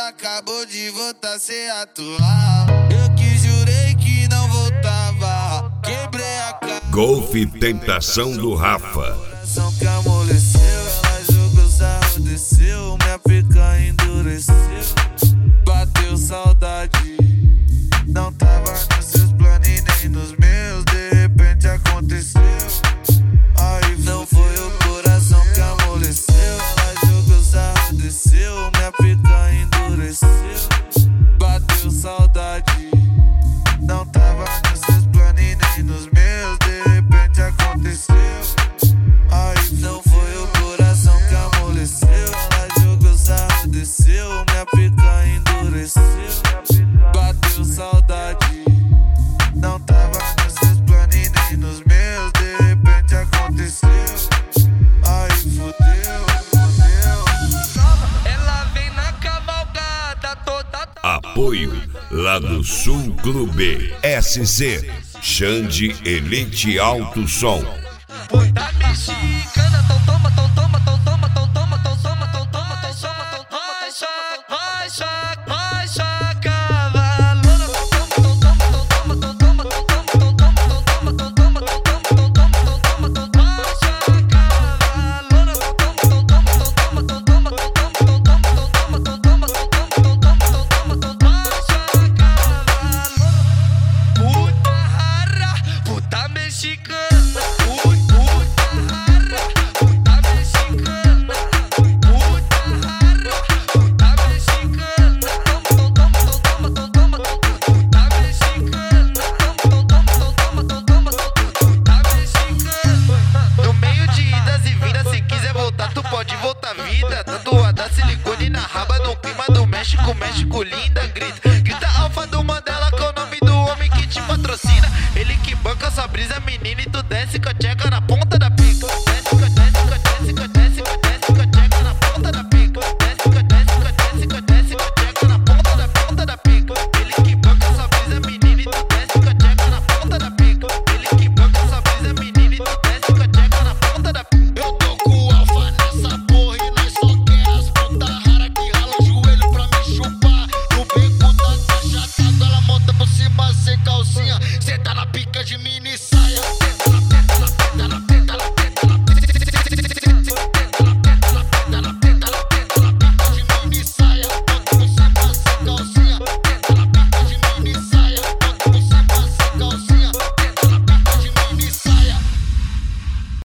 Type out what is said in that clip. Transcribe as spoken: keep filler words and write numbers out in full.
acabou de voltar a ser atual. Eu que jurei que não voltava, quebrei a cara. Golfe Tentação do Rafa. Coração que amoleceu, ela jogou sarro, desceu, minha pica endureceu. Bateu saudade, não tava nos seus planos e nem nos meus, de repente aconteceu. Aí não foi o coração que amoleceu, ela jogou sarro, desceu, minha pica endureceu. Bateu saudade, não tava nos seus planos e nem nos meus, de repente aconteceu. Aí não foi o coração que amoleceu, ela jogou sarro, desceu, minha pica endureceu. Bateu saudade, não tava nos seus planos e nem nos meus, de repente aconteceu. Aí fudeu, fudeu. Ela vem na cavalgada toda. Apoio Lado Sul Clube S C Xande Elite Alto Som. Puta mexicana, tão toma, tão toma, tão toma, tão toma, tão toma, tão toma, tão toma, tão toma, rocha, rocha, rocha, cavalona. Tão toma, tão toma, tão toma, tão toma, tão toma, tão toma, tão toma, tão toma, tão toma, tão toma, tão toma, rocha, cavalona. Tão toma, tão toma, tão toma, tão toma, tão toma, tão toma, tão toma, tão toma, tão toma, tão toma, tão toma, rocha, cavalona. Puta rara, puta mexicana. Pode voltar vida, tatuada silicone na raba no clima do México, México linda.